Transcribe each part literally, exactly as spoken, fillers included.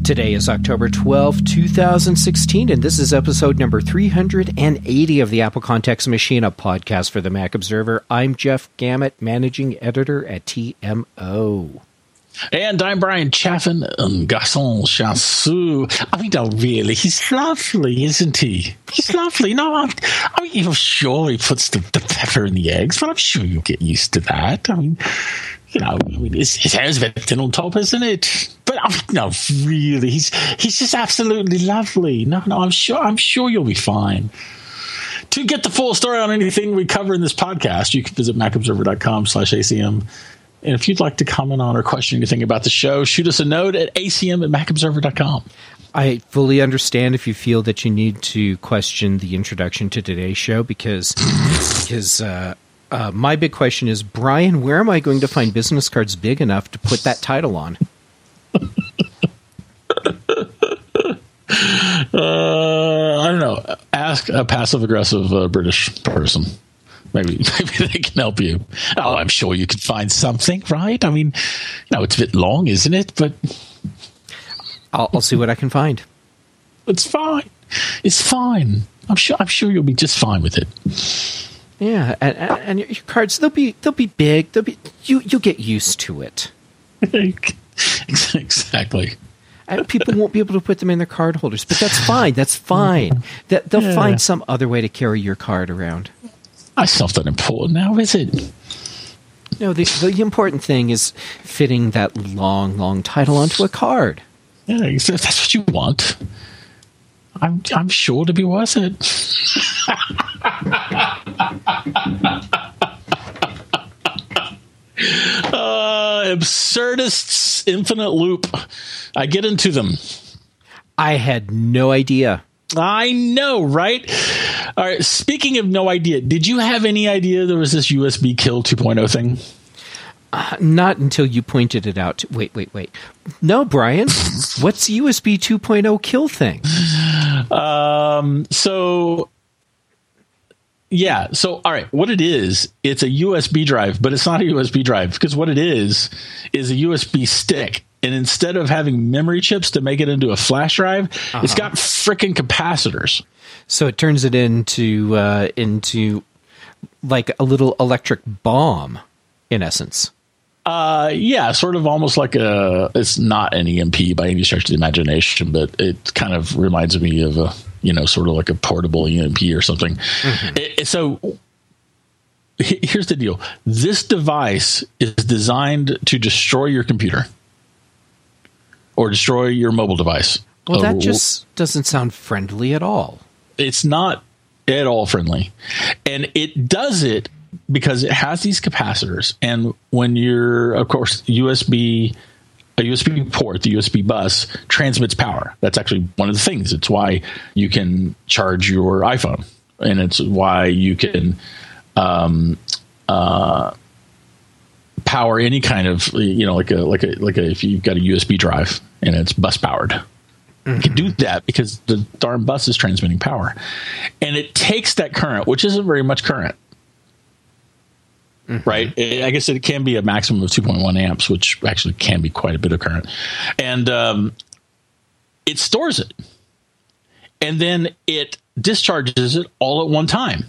Today is October twelfth, two thousand sixteen, and this is episode number three hundred eighty of the Apple Context Machine, a podcast for the Mac Observer. I'm Jeff Gamet, managing editor at T M O. And I'm Brian Chaffin, un garçon chanceux. I mean, no, really, he's lovely, isn't he? He's lovely. No, I'm, I mean, you know, sure, he puts the, the pepper in the eggs, but I'm sure you'll get used to that. I mean, you know, I mean, his, his hair's a bit thin on top, isn't it? But I mean, no, really, he's he's just absolutely lovely. No, no, I'm sure, I'm sure you'll be fine. To get the full story on anything we cover in this podcast, you can visit macobserver.com slash ACM. And if you'd like to comment on or question anything about the show, shoot us a note at A C M at macobserver dot com. I fully understand if you feel that you need to question the introduction to today's show, because because uh, uh, my big question is, Brian, where am I going to find business cards big enough to put that title on? uh, I don't know. Ask a passive-aggressive uh, British person. Maybe maybe they can help you. Oh, I'm sure you can find something, right? I mean, you know, it's a bit long, isn't it? But I'll, I'll see what I can find. It's fine. It's fine. I'm sure. I'm sure you'll be just fine with it. Yeah, and, and your cards, they'll be they'll be big. They'll be you. You'll get used to it. Exactly. And people won't be able to put them in their card holders, but that's fine. That's fine. That they'll Yeah. find some other way to carry your card around. That's not that important now, is it? No, the, the important thing is fitting that long, long title onto a card. Yeah, if that's what you want, I'm I'm sure to be worth it. uh, absurdists, infinite loop. I get into them. I had no idea. I know, right? All right. Speaking of no idea, did you have any idea there was this U S B kill two point oh thing? Uh, not until you pointed it out. Wait, wait, wait. No, Brian. What's U S B two point oh kill thing? Um. So, yeah. So, all right. What it is, it's a U S B drive, but it's not a U S B drive, because what it is is a U S B stick. And instead of having memory chips to make it into a flash drive, uh-huh. it's got frickin' capacitors. So it turns it into uh, into like a little electric bomb, in essence. Uh, yeah, sort of almost like a. It's not an E M P by any stretch of the imagination, but it kind of reminds me of a, you know, sort of like a portable E M P or something. Mm-hmm. It, it, so here's the deal: this device is designed to destroy your computer or destroy your mobile device. Well, that just doesn't sound friendly at all. It's not at all friendly. And it does it because it has these capacitors. And when you're, of course, U S B, a U S B port, the U S B bus transmits power. That's actually one of the things. It's why you can charge your iPhone. And it's why you can um, uh, power any kind of, you know, like a, like a, like a, if you've got a U S B drive and it's bus powered. Mm-hmm. You can do that because the darn bus is transmitting power, and it takes that current, which isn't very much current, mm-hmm. right? I guess it can be a maximum of two point one amps, which actually can be quite a bit of current, and um, it stores it, and then it discharges it all at one time.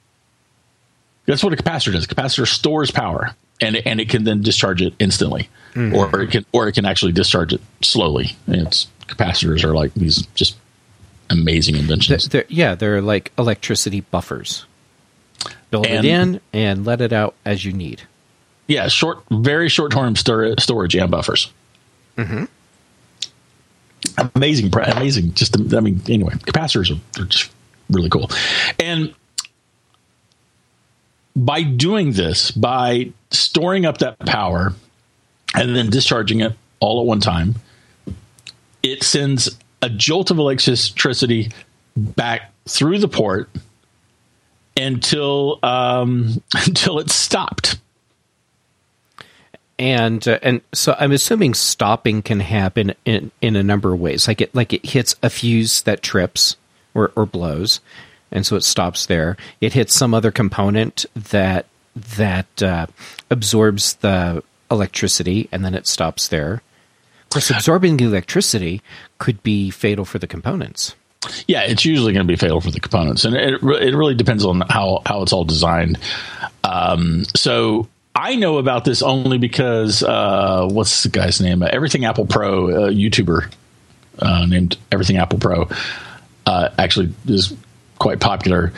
That's what a capacitor does. A capacitor stores power, and it, and it can then discharge it instantly, mm-hmm. or it can or it can actually discharge it slowly. And it's capacitors are like these just amazing inventions. They're, yeah, they're like electricity buffers. Build and, it in and let it out as you need. Yeah, short, very short-term stor- storage and buffers. Mm-hmm. Amazing, amazing. Just, I mean, anyway, capacitors are, are just really cool. And by doing this, by storing up that power and then discharging it all at one time, it sends a jolt of electricity back through the port until um, until it's stopped. And uh, and so I'm assuming stopping can happen in, in a number of ways. Like it like it hits a fuse that trips or, or blows, and so it stops there. It hits some other component that that uh, absorbs the electricity, and then it stops there. Of course, absorbing the electricity could be fatal for the components. Yeah, it's usually going to be fatal for the components, and it it really depends on how, how it's all designed. Um, so I know about this only because uh, what's the guy's name? Uh, Everything Apple Pro, uh, YouTuber uh, named Everything Apple Pro, uh, actually is quite popular.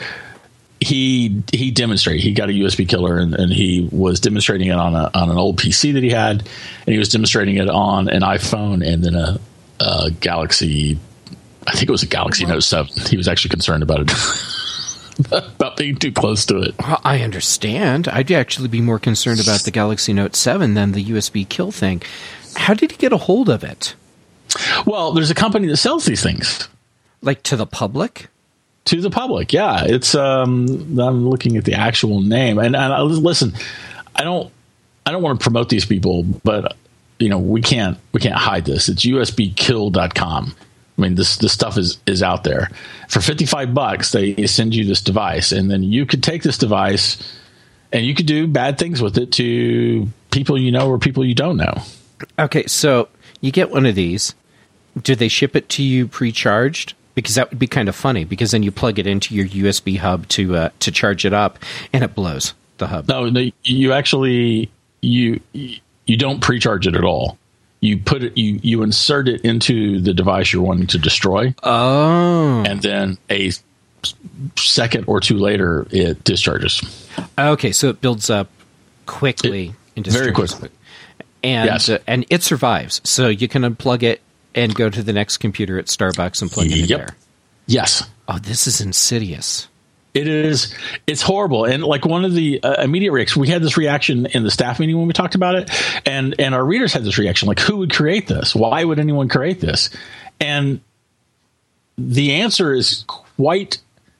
He he demonstrated. He got a U S B killer, and, and he was demonstrating it on a on an old P C that he had, and he was demonstrating it on an iPhone and then a, a Galaxy. I think it was a Galaxy Note seven. He was actually concerned about it, about being too close to it. Well, I understand. I'd actually be more concerned about the Galaxy Note seven than the U S B kill thing. How did he get a hold of it? Well, there's a company that sells these things. Like to the public? To the public, yeah. It's um, I'm looking at the actual name, and, and I, listen, I don't, I don't want to promote these people, but you know, we can't, we can't hide this. It's U S B kill dot com. I mean, this this stuff is, is out there. For fifty-five bucks, they send you this device, and then you could take this device and you could do bad things with it to people you know or people you don't know. Okay, so you get one of these. Do they ship it to you pre-charged? Because that would be kind of funny, because then you plug it into your U S B hub to uh, to charge it up, and it blows the hub. No, no, you actually you you don't pre-charge it at all. You put it, you, you insert it into the device you're wanting to destroy. Oh. And then a second or two later, it discharges. Okay, so it builds up quickly it, and very quickly. And, yes. uh, and it survives. So you can unplug it and go to the next computer at Starbucks and plug it in yep. there. Yes. Oh, this is insidious. It is. It's horrible. And like one of the uh, immediate reactions, we had this reaction in the staff meeting when we talked about it. And, and our readers had this reaction, like, who would create this? Why would anyone create this? And the answer is quite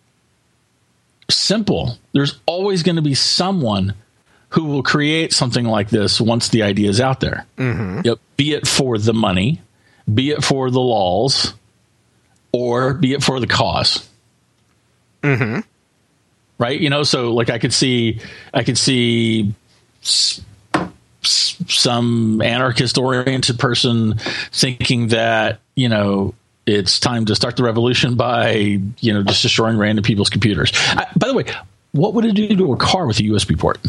simple. There's always going to be someone who will create something like this once the idea is out there. Mm-hmm. Yep. Be it for the money, be it for the laws, or be it for the cause. Mm-hmm. Right, you know, so like I could see, I could see s- s- some anarchist-oriented person thinking that, you know, it's time to start the revolution by, you know, just destroying random people's computers. I, by the way, what would it do to a car with a U S B port?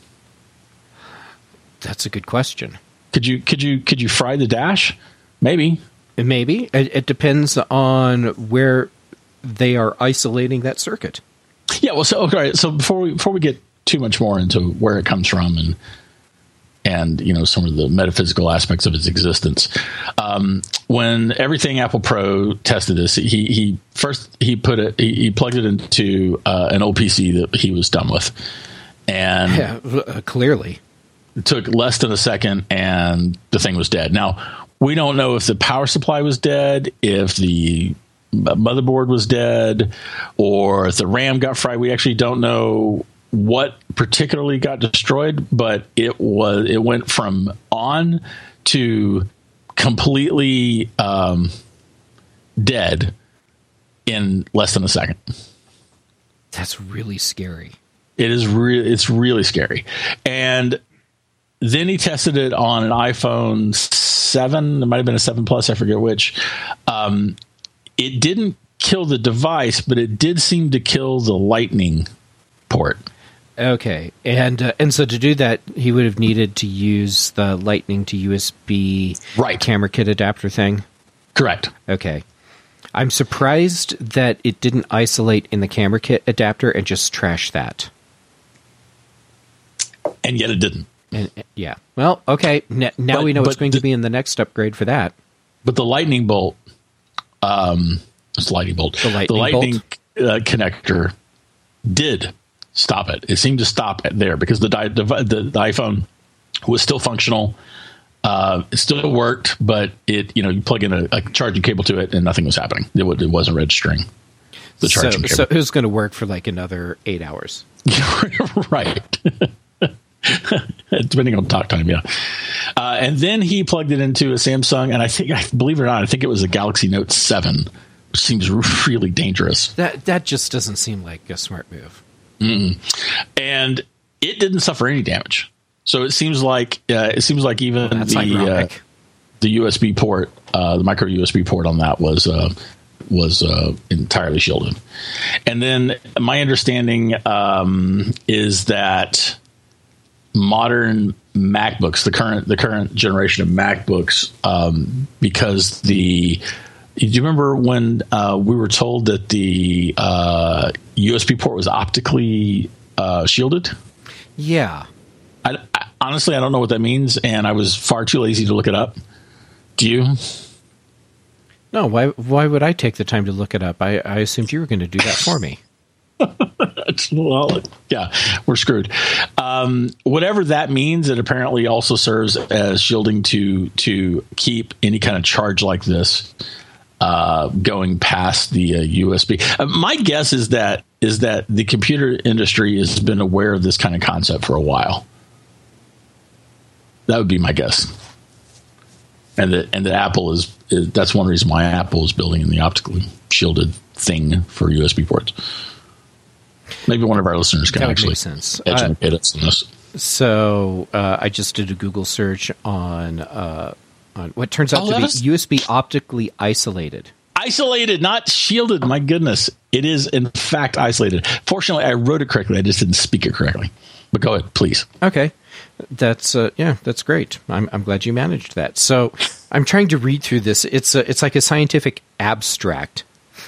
That's a good question. Could you could you could you fry the dash? Maybe. Maybe it, it depends on where they are isolating that circuit. Yeah, well, so okay. So before we before we get too much more into where it comes from and and you know some of the metaphysical aspects of its existence, um, when Everything Apple Pro tested this, he he first he put it he, he plugged it into uh, an old P C that he was done with, and yeah, uh, clearly it took less than a second, and the thing was dead. Now we don't know if the power supply was dead, if the motherboard was dead, or if the RAM got fried. We actually don't know what particularly got destroyed, but it was it went from on to completely um, dead in less than a second. That's really scary. It is really it's really scary. And then he tested it on an iPhone seven. It might have been a seven Plus. I forget which. Um, It didn't kill the device, but it did seem to kill the Lightning port. Okay, and uh, and so to do that, he would have needed to use the Lightning to U S B right. camera kit adapter thing? Correct. Okay. I'm surprised that it didn't isolate in the camera kit adapter and just trash that. And yet it didn't. And, yeah. Well, okay. N- now but, we know what's going the, to be in the next upgrade for that. But the Lightning bolt, um, it's lightning bolt. The lightning, the lightning bolt? Uh, connector did stop it. It seemed to stop it there because the, the, the, the iPhone was still functional. Uh, it still worked, but it you know you plug in a, a charging cable to it and nothing was happening. It, would, it wasn't registering the charging so, cable. So it was going to work for like another eight hours. Right. Depending on talk time, yeah. Uh, and then he plugged it into a Samsung, and I think, I believe it or not, I think it was a Galaxy Note seven, which seems really dangerous. That that just doesn't seem like a smart move. Mm-mm. And it didn't suffer any damage. So it seems like uh, it seems like even well, that's the ironic. the U S B port, uh, the micro U S B port on that was uh, was uh, entirely shielded. And then my understanding um, is that modern MacBooks, the current the current generation of MacBooks, um, because the do you remember when uh, we were told that the uh, U S B port was optically uh, shielded? Yeah. I, I, honestly, I don't know what that means, and I was far too lazy to look it up. Do you? No, why Why would I take the time to look it up? I, I assumed you were going to do that for me. Well, yeah, we're screwed. Um, whatever that means, it apparently also serves as shielding to to keep any kind of charge like this uh, going past the uh, U S B. Uh, my guess is that is that the computer industry has been aware of this kind of concept for a while. That would be my guess. And that and that Apple is, is that's one reason why Apple is building in the optically shielded thing for U S B ports. Maybe one of our listeners can that actually sense. educate uh, us on this. So uh, I just did a Google search on uh, on what turns out oh, to be is- U S B optically isolated. Isolated, not shielded. My goodness, it is in fact isolated. Fortunately, I wrote it correctly. I just didn't speak it correctly. But go ahead, please. Okay. That's uh, yeah, that's great. I'm I'm glad you managed that. So I'm trying to read through this. It's a, it's like a scientific abstract,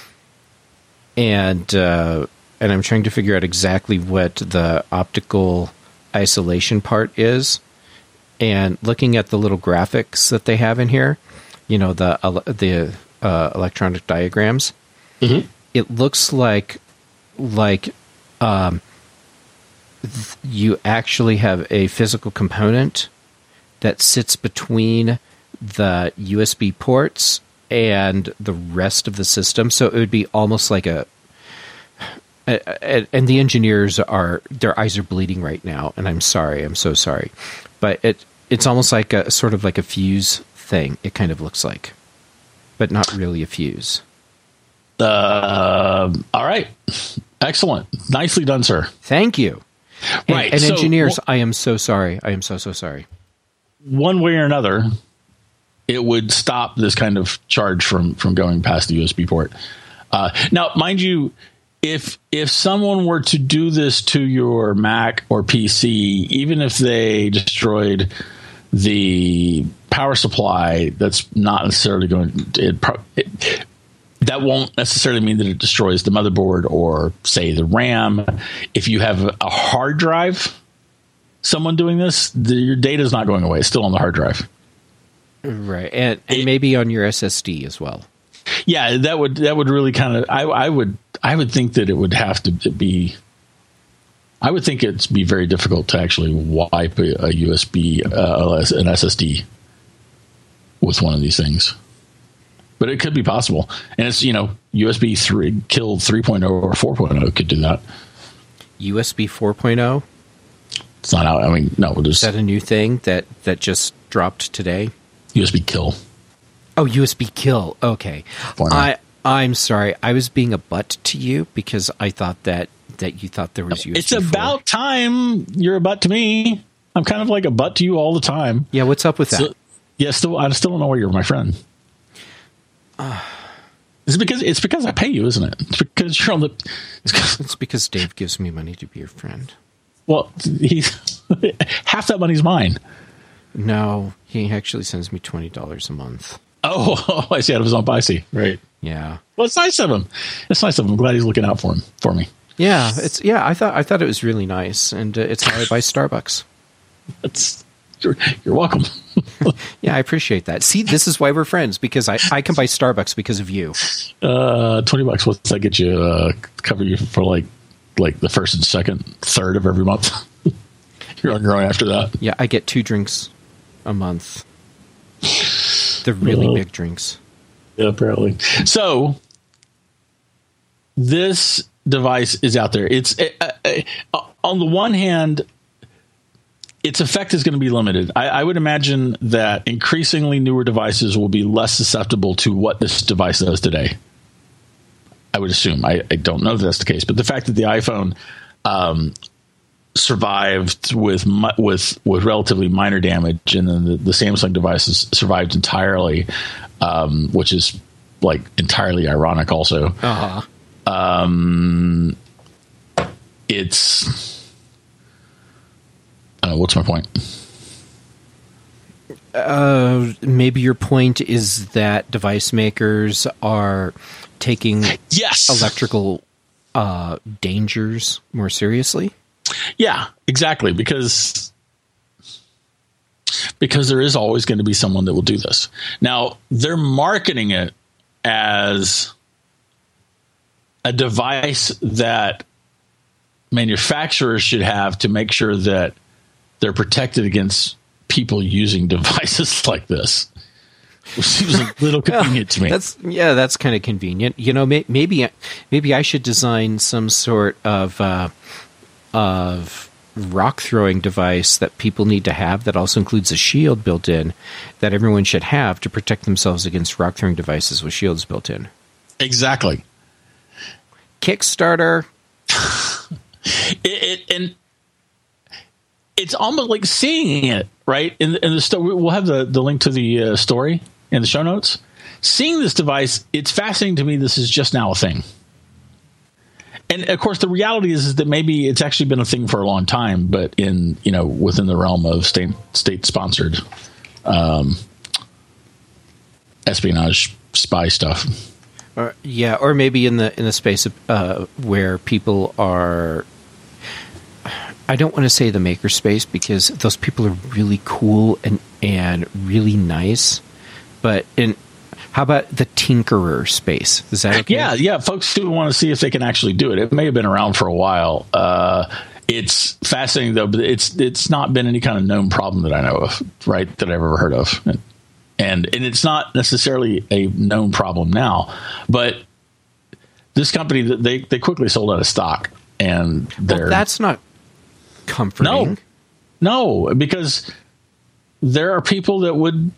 and uh, and I'm trying to figure out exactly what the optical isolation part is. And looking at the little graphics that they have in here, you know, the uh, the uh, electronic diagrams, mm-hmm. It looks like like. Um, you actually have a physical component that sits between the U S B ports and the rest of the system. So it would be almost like a, a, a and the engineers are, their eyes are bleeding right now. And I'm sorry, I'm so sorry. But it it's almost like a sort of like a fuse thing. It kind of looks like, but not really a fuse. Uh, all right. Excellent. Nicely done, sir. Thank you. And, right. and so, engineers, I am so sorry. I am so, so sorry. One way or another, it would stop this kind of charge from, from going past the U S B port. Uh, now, mind you, if if someone were to do this to your Mac or P C, even if they destroyed the power supply, that's not necessarily going to... It, it, that won't necessarily mean that it destroys the motherboard or, say, the RAM. If you have a hard drive, someone doing this, the, your data is not going away. It's still on the hard drive. Right. And, and maybe on your S S D as well. Yeah, that would that would really kind of... I, I would I would think that it would have to be... I would think it'd be very difficult to actually wipe a, a U S B, uh, an S S D with one of these things. But it could be possible. And it's, you know, U S B three, killed three point oh or four point oh could do that. U S B four point oh? It's not out. I mean, no. We'll just, Is that a new thing that, that just dropped today? U S B kill. Oh, U S B kill. Okay. I, I'm sorry. I was being a butt to you because I thought that, that you thought there was U S B It's about time you're a butt to me. I'm kind of like a butt to you all the time. Yeah, what's up with that? So, yeah, still, I still don't know why you're my friend. Uh, it's because it's because I pay you, isn't it? It's because you're on the. It's, it's because Dave gives me money to be your friend. Well, he's half that money's mine. No, he actually sends me twenty dollars a month. Oh, oh, I see. Out of his own. I see. Right. Yeah. Well, it's nice of him. It's nice of him. I'm glad he's looking out for him for me. Yeah, it's yeah. I thought I thought it was really nice, and uh, it's how I buy Starbucks. It's you're, you're welcome. Yeah, I appreciate that. See, this is why we're friends, because I, I can buy Starbucks because of you. Uh, twenty bucks. What's that get you? Uh, cover you for like like the first and second, third of every month. You're on your own after that. Yeah, I get two drinks a month. The really uh, big drinks. Yeah, apparently. So this device is out there. It's uh, uh, on the one hand, its effect is going to be limited. I, I would imagine that increasingly newer devices will be less susceptible to what this device does today. I would assume. I, I don't know if that's the case, but the fact that the iPhone um, survived with mu- with with relatively minor damage, and then the, the Samsung devices survived entirely, um, which is like entirely ironic. Also, uh-huh. um, it's uh, what's my point? Uh, maybe your point is that device makers are taking yes electrical uh, dangers more seriously. Yeah, exactly. Because because there is always going to be someone that will do this. Now, they're marketing it as a device that manufacturers should have to make sure that they're protected against people using devices like this. Which seems a little convenient to me. That's yeah, that's kind of convenient. You know, may, maybe maybe I should design some sort of uh, of rock throwing device that people need to have that also includes a shield built in that everyone should have to protect themselves against rock throwing devices with shields built in. Exactly. Kickstarter. it, it and it's almost like seeing it right in, in the story. We'll have the, the link to the uh, story in the show notes. Seeing this device, it's fascinating to me. This is just now a thing. And of course, the reality is, is that maybe it's actually been a thing for a long time, but in, you know, within the realm of state state sponsored um, espionage spy stuff. Or, yeah, or maybe in the in the space of, uh, where people are. I don't want to say the maker space because those people are really cool and and really nice, but in. How about the tinkerer space? Is that okay? Yeah, yeah. Folks who want to see if they can actually do it. It may have been around for a while. Uh, it's fascinating, though, but it's it's not been any kind of known problem that I know of, right, that I've ever heard of. And and, and it's not necessarily a known problem now. But this company, they, they quickly sold out of stock. And they're, well, that's not comforting. No, no, because there are people that would...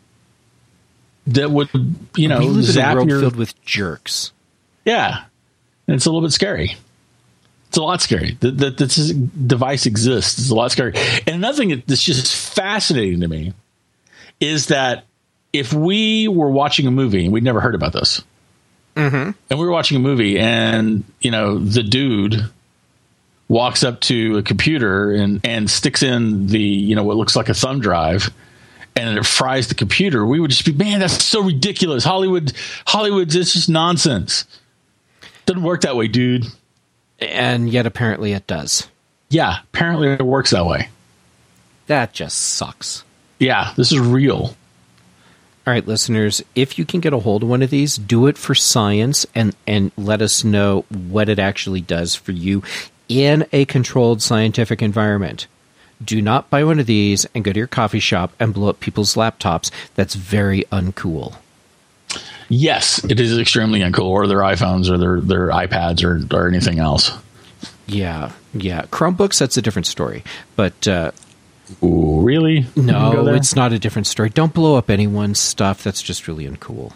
That would, you know, we live zap in a world your, filled with jerks. Yeah, and it's a little bit scary. It's a lot scary that, that this device exists. It's a lot scary. And another thing that's just fascinating to me is that if we were watching a movie and we'd never heard about this, mm-hmm. and we were watching a movie, and you know, the dude walks up to a computer and and sticks in the, you know, what looks like a thumb drive. And it fries the computer, we would just be, man, that's so ridiculous. Hollywood, Hollywood, it's just nonsense. Doesn't work that way, dude. And yet apparently it does. Yeah, apparently it works that way. That just sucks. Yeah, this is real. All right, listeners, if you can get a hold of one of these, do it for science and, and let us know what it actually does for you in a controlled scientific environment. Do not buy one of these and go to your coffee shop and blow up people's laptops. That's very uncool. Yes, it is extremely uncool, or their iPhones or their, their iPads or, or anything else. Yeah, yeah. Chromebooks, that's a different story. But uh, ooh, really? No, it's not a different story. Don't blow up anyone's stuff. That's just really uncool.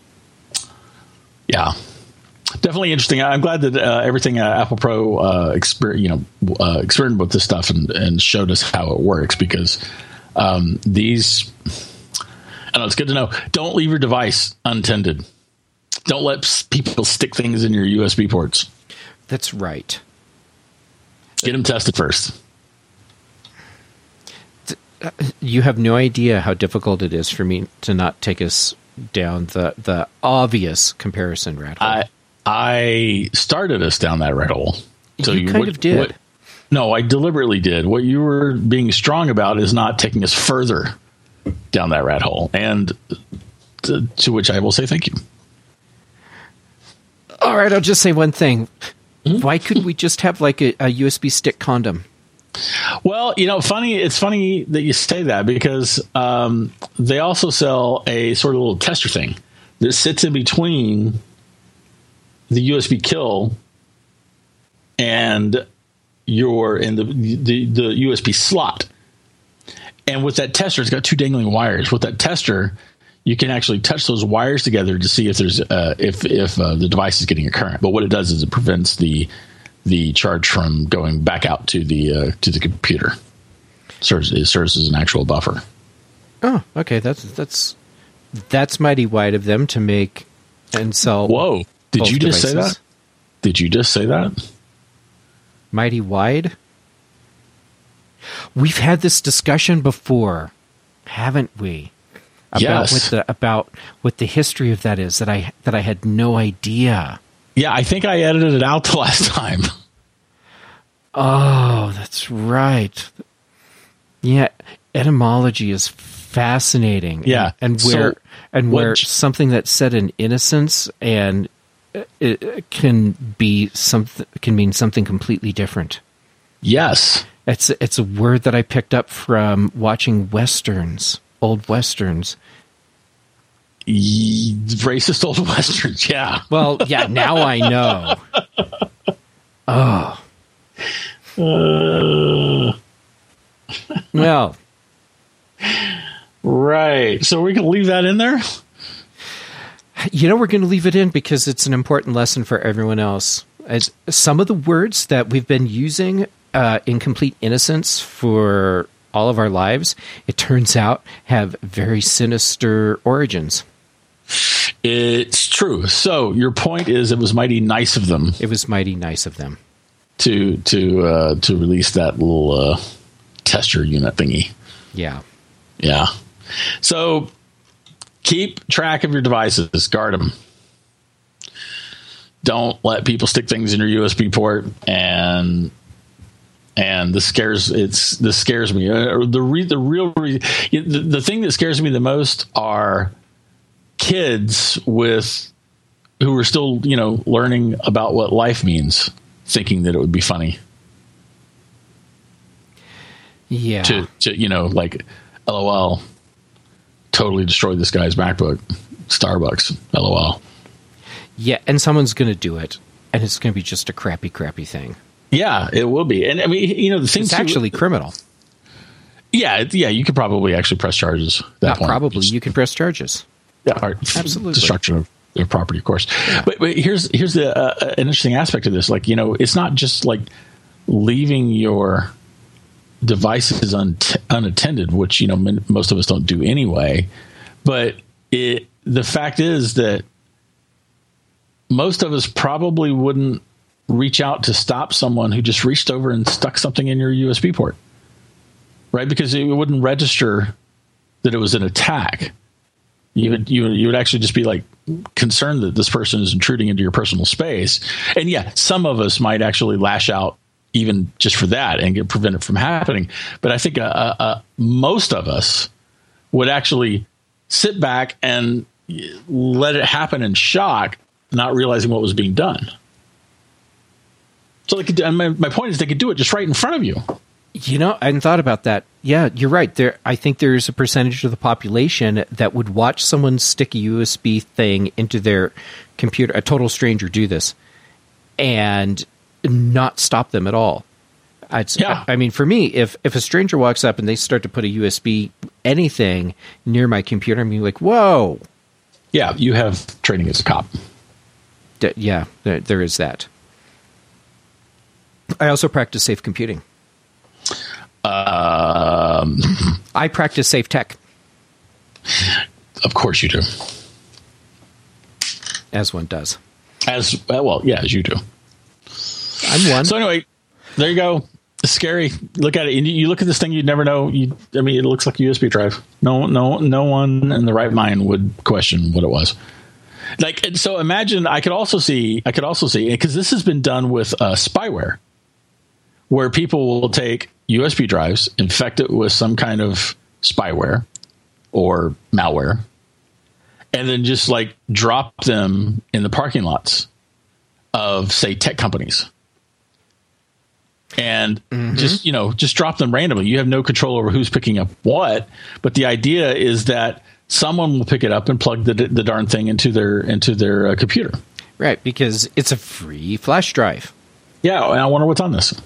Yeah. Definitely interesting. I'm glad that uh, everything uh, Apple Pro uh, exper- you know, uh, experimented with this stuff and, and showed us how it works, because um, these, I know it's good to know. Don't leave your device untended. Don't let people stick things in your U S B ports. That's right. Get them tested first. You have no idea how difficult it is for me to not take us down the, the obvious comparison rat hole. I, I started us down that rat hole. So you, you kind what, of did. What, no, I deliberately did. What you were being strong about is not taking us further down that rat hole. And to, to which I will say thank you. All right, I'll just say one thing. Mm-hmm. Why couldn't we just have like a, a U S B stick condom? Well, you know, funny. It's funny that you say that, because um, they also sell a sort of little tester thing that sits in between the U S B kill and your in the, the the U S B slot. And with that tester, it's got two dangling wires. With that tester, you can actually touch those wires together to see if there's uh, if if uh, the device is getting a current. But what it does is it prevents the the charge from going back out to the uh, to the computer. Serves it serves as an actual buffer. Oh, okay. That's that's that's mighty wide of them to make and sell. Whoa! Did you just devices. say that? Did you just say that? Mighty wide. We've had this discussion before, haven't we? About Yes. what the about what the history of that is that I that I had no idea. Yeah, I think I edited it out the last time. Oh, that's right. Yeah, etymology is fascinating. Yeah, and, and where so and where what- something that's said in innocence and it, it can be something can mean something completely different. Yes. It's it's a word that I picked up from watching westerns, old westerns. Y- racist old westerns. Yeah. Well, yeah, now I know. Oh. Uh, Well, right. So we can leave that in there. you know, we're going to leave it in because it's an important lesson for everyone else. As some of the words that we've been using uh, in complete innocence for all of our lives, it turns out have very sinister origins. It's true. So your point is, it was mighty nice of them It was mighty nice of them. to to uh, to release that little uh, tester unit thingy. Yeah. Yeah. So keep track of your devices. Guard them. Don't let people stick things in your U S B port. And and this scares it's this scares me. Uh, the re, the real re, the, the thing that scares me the most are kids with who are still, you know, learning about what life means, thinking that it would be funny Yeah. to, to you know, like, LOL, totally destroyed this guy's MacBook. Starbucks, LOL. Yeah, and someone's going to do it, and it's going to be just a crappy, crappy thing. Yeah, it will be. And I mean, you know, the thing It's too- actually criminal. yeah, it- yeah, you could probably actually press charges. At that Not point. probably. You can press charges. Yeah, or Absolutely. destruction of their property, of course. But, but here's here's the uh, an interesting aspect of this. Like, you know, it's not just like leaving your devices un- unattended, which, you know, m- most of us don't do anyway. But it the fact is that most of us probably wouldn't reach out to stop someone who just reached over and stuck something in your U S B port, right? Because it wouldn't register that it was an attack. You would, you would, you would actually just be like concerned that this person is intruding into your personal space. And yeah, some of us might actually lash out even just for that and get prevent it from happening. But I think uh, uh, most of us would actually sit back and let it happen in shock, not realizing what was being done. So they could, and my, my point is they could do it just right in front of you. You know, I hadn't thought about that. Yeah, you're right. There, I think there's a percentage of the population that would watch someone stick a U S B thing into their computer, a total stranger do this, and not stop them at all. I'd, Yeah. I mean, for me, if, if a stranger walks up and they start to put a U S B anything near my computer, I'm like, whoa. Yeah, you have training as a cop. D- yeah, there, there is that. I also practice safe computing. Um, I practice safe tech, of course you do. as one does. As uh, well, yeah, as you do. I'm one. So anyway, there you go. It's scary. Look at it. You, you look at this thing, you'd never know. You, I mean, it looks like a U S B drive. No, no, no one in the right mind would question what it was. Like, and so imagine. I could also see. I could also see because this has been done with uh, spyware, where people will take U S B drives, infect it with some kind of spyware or malware, and then just like drop them in the parking lots of, say, tech companies. And mm-hmm. just, you know, just drop them randomly. You have no control over who's picking up what. But the idea is that someone will pick it up and plug the the darn thing into their into their uh, computer. Right, because it's a free flash drive. Yeah, and I wonder what's on this.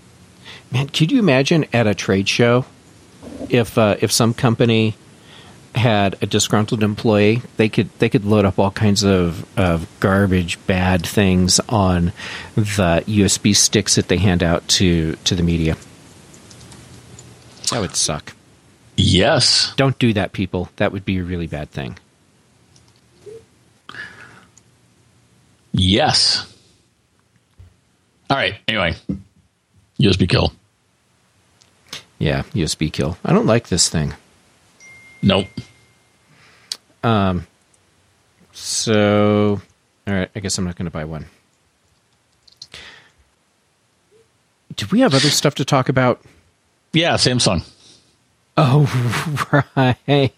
Man, could you imagine at a trade show if uh, if some company had a disgruntled employee, they could they could load up all kinds of, of garbage, bad things on the U S B sticks that they hand out to, to the media. That would suck. Yes. Don't do that, people. That would be a really bad thing. Yes. All right. Anyway, U S B kill. Yeah, U S B kill. I don't like this thing. Nope. Um. So, all right. I guess I'm not going to buy one. Do we have other stuff to talk about? Yeah, Samsung. Oh, right.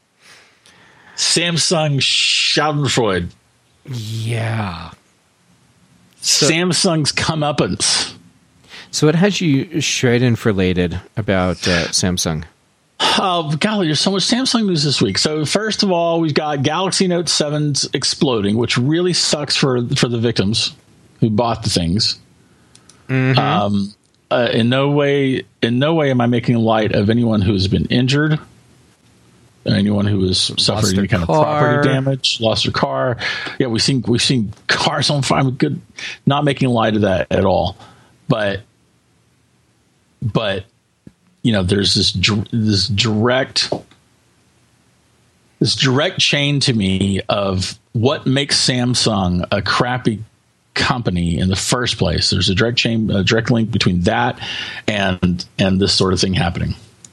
Samsung Schadenfreude. Yeah. So, Samsung's comeuppance. So it has you Schadenfreude about uh, Samsung. Oh, golly, there's so much Samsung news this week. So first of all, we've got Galaxy Note sevens exploding, which really sucks for for the victims who bought the things. Mm-hmm. Um, uh, in no way, in no way am I making light of anyone who has been injured, anyone who has suffered any kind car. of property damage, lost their car. Yeah, we've seen we've seen cars on fire. I'm good, not making light of that at all, but but. You know, there's this this direct this direct chain to me of what makes Samsung a crappy company in the first place. There's a direct chain, a direct link between that and and this sort of thing happening.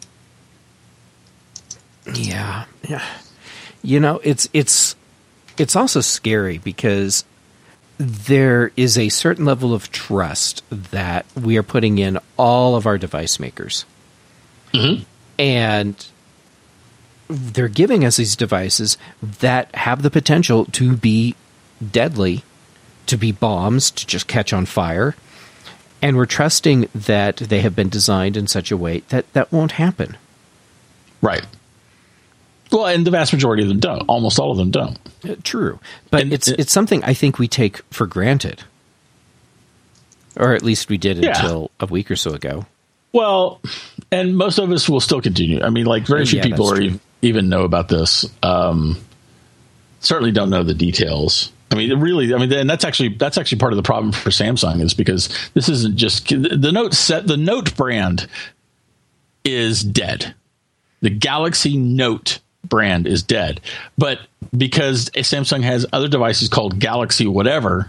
Yeah, yeah. You know, it's it's it's also scary because there is a certain level of trust that we are putting in all of our device makers. Mm-hmm. And they're giving us these devices that have the potential to be deadly, to be bombs, to just catch on fire. And we're trusting that they have been designed in such a way that that won't happen. Right. Well, and the vast majority of them don't. Almost all of them don't. Uh, true. But and, it's it, it's something I think we take for granted. Or at least we did yeah. until a week or so ago. Well, and most of us will still continue. I mean, like very few yeah, people are even, even know about this. Um, certainly don't know the details. I mean, really, I mean, and that's actually that's actually part of the problem for Samsung is because this isn't just the Note set. The Note brand is dead. The Galaxy Note brand is dead, but because Samsung has other devices called Galaxy whatever.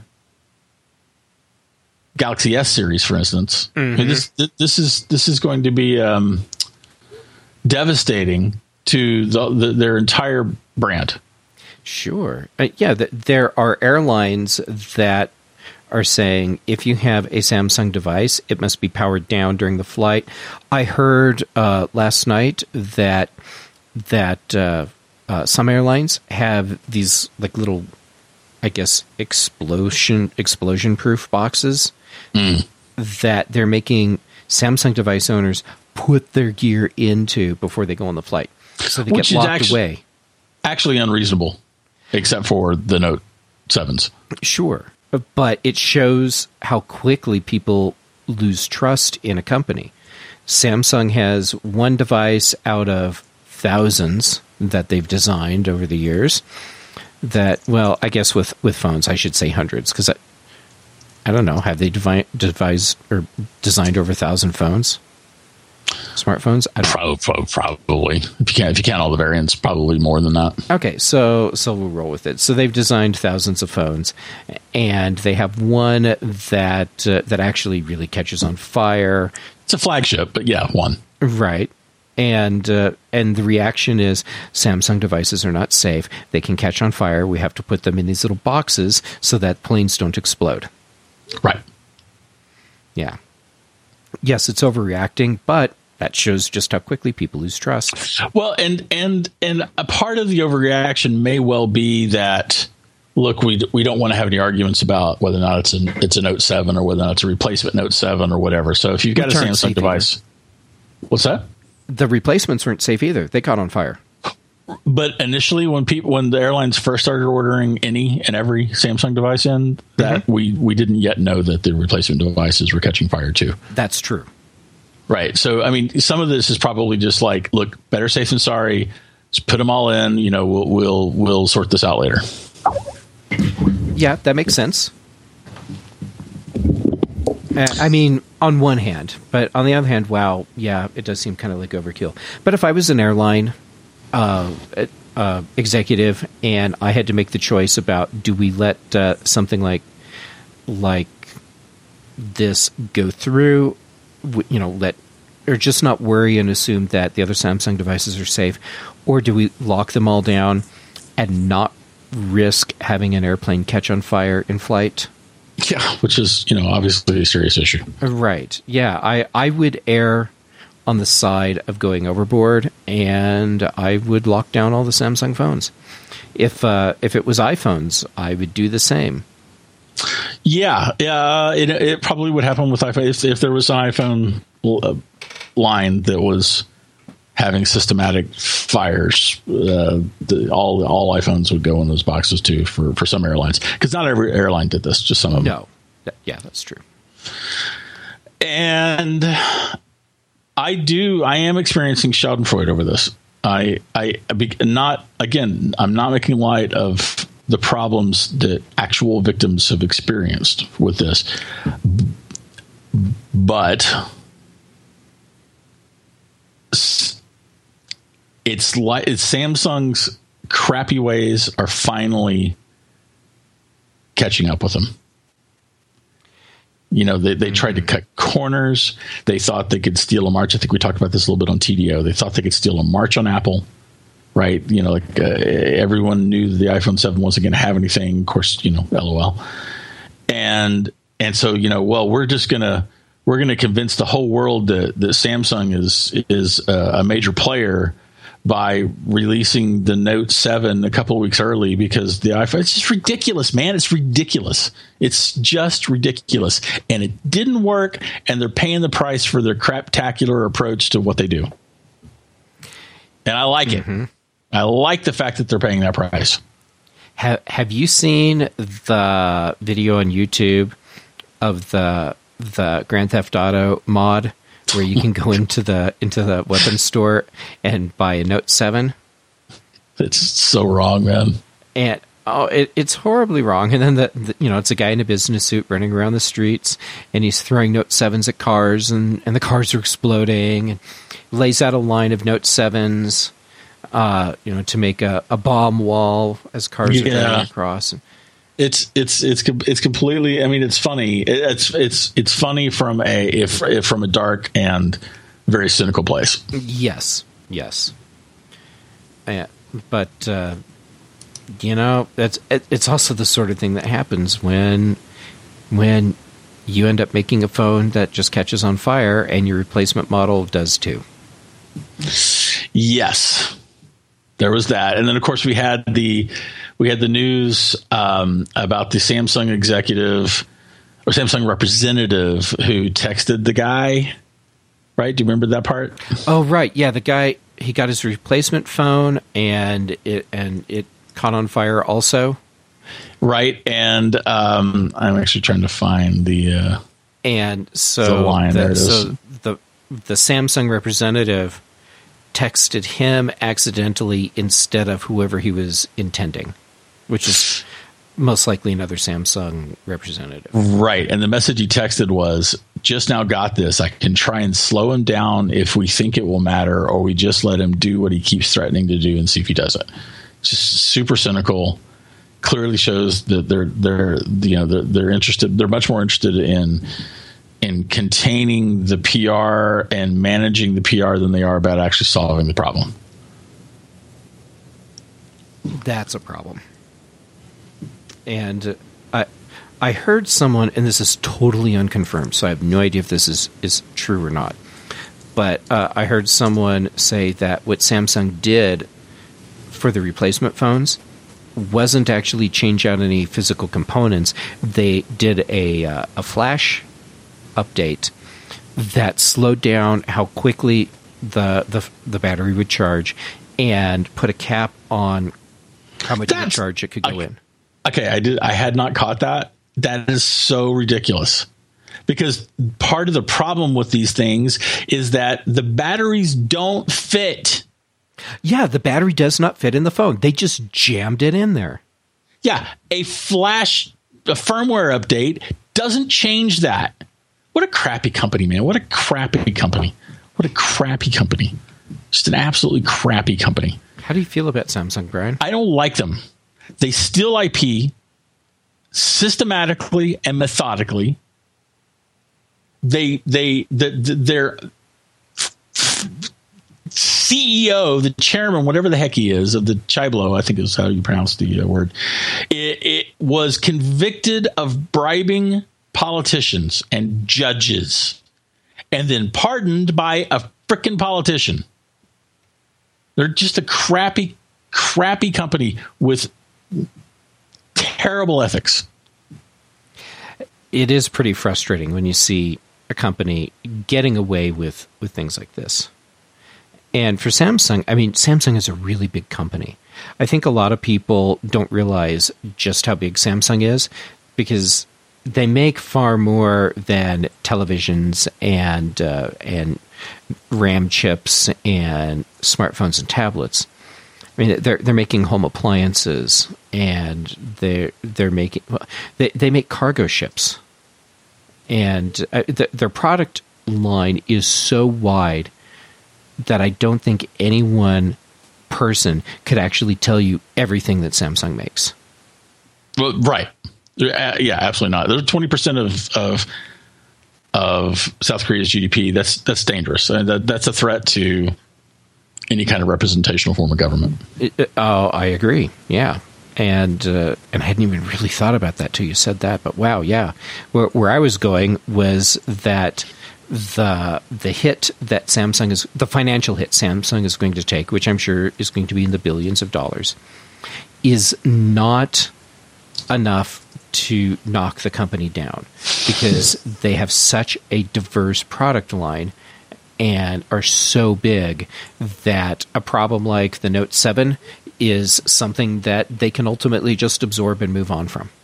Galaxy S series, for instance, mm-hmm. I mean, this this is this is going to be um, devastating to the, the, their entire brand. Sure, uh, yeah. Th- there are airlines that are saying if you have a Samsung device, it must be powered down during the flight. I heard uh, last night that that uh, uh, some airlines have these like little, I guess, explosion explosion proof boxes. Mm. That they're making Samsung device owners put their gear into before they go on the flight, so they Which get locked actually, away. Actually, unreasonable, except for the Note sevens. Sure, but it shows how quickly people lose trust in a company. Samsung has one device out of thousands that they've designed over the years. That well, I guess with with phones, I should say hundreds because. I don't know. Have they devi- devised or designed over a thousand phones, smartphones? I don't Pro- know. Probably. If you can't, if you count all the variants, probably more than that. Okay, so so we'll roll with it. So they've designed thousands of phones, and they have one that uh, that actually really catches on fire. It's a flagship, but yeah, one. Right. And uh, and the reaction is Samsung devices are not safe. They can catch on fire. We have to put them in these little boxes so that planes don't explode. Right. Yeah. Yes, it's overreacting, but that shows just how quickly people lose trust. Well, and and and a part of the overreaction may well be that look, we we don't want to have any arguments about whether or not it's a it's a Note seven or whether or not it's a replacement Note seven or whatever. So if you've got Which a Samsung device, either. What's that? The replacements weren't safe either. They caught on fire. But initially, when people, when the airlines first started ordering any and every Samsung device in, that mm-hmm. we, we didn't yet know that the replacement devices were catching fire too. That's true. Right. So, I mean, some of this is probably just like, look, better safe than sorry. Just put them all in. You know, we'll we'll we'll sort this out later. Yeah, that makes sense. Uh, I mean, on one hand, but on the other hand, wow, yeah, it does seem kind of like overkill. But if I was an airline uh, uh, executive and I had to make the choice about do we let uh, something like like this go through, you know, let or just not worry and assume that the other Samsung devices are safe, or do we lock them all down and not risk having an airplane catch on fire in flight? Yeah, which is, you know, obviously a serious issue. Right. Yeah, I, I would err on the side of going overboard, and I would lock down all the Samsung phones. If uh, if it was iPhones, I would do the same. Yeah, uh, it, it probably would happen with iPhone. If, if there was an iPhone uh, line that was having systematic fires, uh, the, all all iPhones would go in those boxes too for, for some airlines. Because not every airline did this, just some of them. No. That, yeah, that's true. And I do, I am experiencing schadenfreude over this. I, I, not, again, I'm not making light of the problems that actual victims have experienced with this. But it's like it's Samsung's crappy ways are finally catching up with them. You know, they, they tried to cut corners. They thought they could steal a march. I think we talked about this a little bit on T D O. They thought they could steal a march on Apple, right? You know, like uh, everyone knew the iPhone seven wasn't going to have anything. Of course, you know, LOL. And and so, you know, well, we're just going to we're going to convince the whole world that, that Samsung is is a, a major player by releasing the Note seven a couple of weeks early because the iPhone, it's just ridiculous, man. It's ridiculous. It's just ridiculous. And it didn't work, and they're paying the price for their craptacular approach to what they do. And I like mm-hmm. it. I like the fact that they're paying that price. Have Have you seen the video on YouTube of the the Grand Theft Auto mod where you can go into the into the weapons store and buy a Note seven? It's so wrong, man. And oh, it, it's horribly wrong. And then the, the you know it's a guy in a business suit running around the streets, and he's throwing Note sevens at cars, and, and the cars are exploding. And lays out a line of Note sevens, uh, you know, to make a, a bomb wall as cars yeah. are driving across. It's it's it's it's completely. I mean, it's funny. It's it's it's funny from a if, if from a dark and very cynical place. Yes, yes. Yeah, but uh, you know, that's it, it's also the sort of thing that happens when when you end up making a phone that just catches on fire, and your replacement model does too. Yes, there was that, and then of course we had the. We had the news um, about the Samsung executive or Samsung representative who texted the guy, right? Do you remember that part? Oh, right. Yeah, the guy, he got his replacement phone and it and it caught on fire also. Right. And um, I'm actually trying to find the uh, and so the line. The, there it is. So the the Samsung representative texted him accidentally instead of whoever he was intending, which is most likely another Samsung representative. Right. And the message he texted was, just now got this. I can try and slow him down if we think it will matter, or we just let him do what he keeps threatening to do and see if he does it. Just super cynical. Clearly shows that they're, they're, you know, they're, they're interested. They're much more interested in, in containing the P R and managing the P R than they are about actually solving the problem. That's a problem. And I I heard someone, and this is totally unconfirmed, so I have no idea if this is, is true or not, but uh, I heard someone say that what Samsung did for the replacement phones wasn't actually change out any physical components. They did a, uh, a flash update that slowed down how quickly the, the, the battery would charge and put a cap on how much of a charge it could go I, in. Okay, I did. I had not caught that. That is so ridiculous. Because part of the problem with these things is that the batteries don't fit. Yeah, the battery does not fit in the phone. They just jammed it in there. Yeah, a flash, a firmware update doesn't change that. What a crappy company, man. What a crappy company. What a crappy company. Just an absolutely crappy company. How do you feel about Samsung, Brian? I don't like them. They steal I P systematically and methodically. They, they, the, the, their C E O, the chairman, whatever the heck he is, of the Chiblo, I think is how you pronounce the uh, word, it, it was convicted of bribing politicians and judges and then pardoned by a frickin' politician. They're just a crappy, crappy company with terrible ethics. It is pretty frustrating when you see a company getting away with, with things like this. And for Samsung, I mean, Samsung is a really big company. I think a lot of people don't realize just how big Samsung is because they make far more than televisions and uh, and RAM chips and smartphones and tablets. I mean, they're they're making home appliances and they're they're making well, they they make cargo ships, and uh, th- their product line is so wide that I don't think any one person could actually tell you everything that Samsung makes. Well, right. Uh, yeah, absolutely not. They're twenty percent of, of of South Korea's G D P. That's that's dangerous. Uh, that, that's a threat to any kind of representational form of government. It, uh, oh, I agree. Yeah. And uh, and I hadn't even really thought about that till you said that. But wow, yeah. Where, where I was going was that the the hit that Samsung is, the financial hit Samsung is going to take, which I'm sure is going to be in the billions of dollars, is not enough to knock the company down because they have such a diverse product line and are so big that a problem like the Note seven is something that they can ultimately just absorb and move on from.